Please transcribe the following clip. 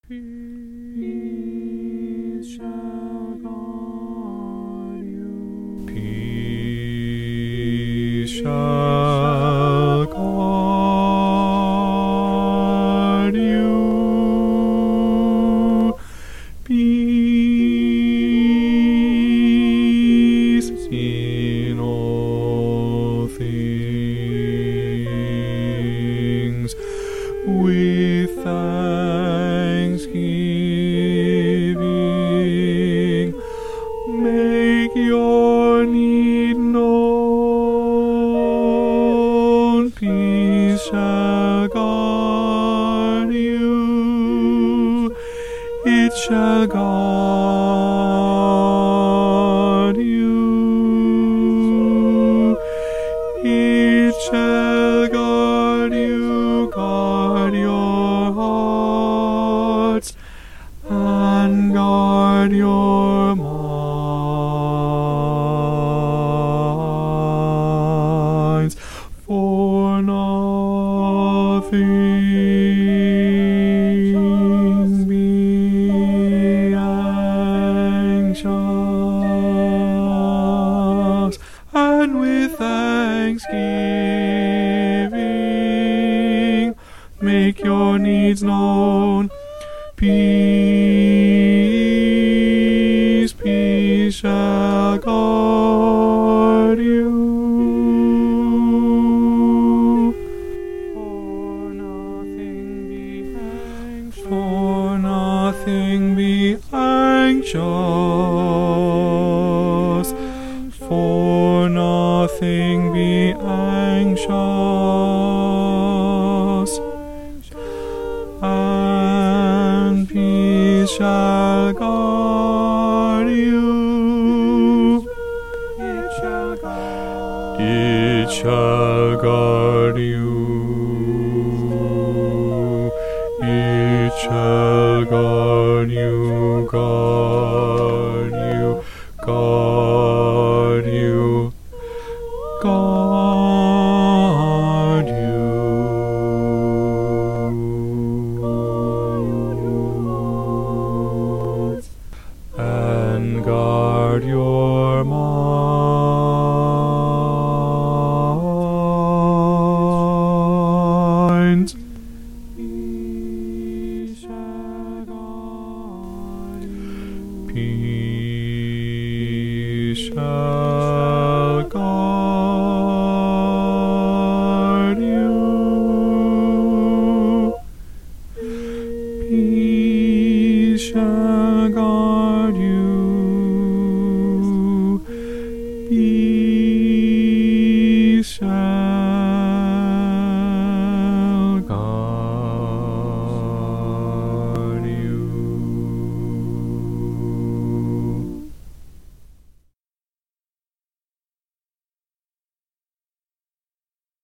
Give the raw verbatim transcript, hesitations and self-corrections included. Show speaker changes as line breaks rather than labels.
Peace shall guard you. Peace shall guard you. Peace in all things, with thanksgiving, make your need known. Peace shall guard you. It shall guard you. It shall guard you, guard your hearts, and guard your minds, for nothing be anxious, and with thanksgiving, make your needs known. Peace, peace shall guard you. For nothing be anxious. For nothing be anxious. For nothing be anxious. And peace shall guard you. It shall guard. It shall guard you. It shall guard you, guard.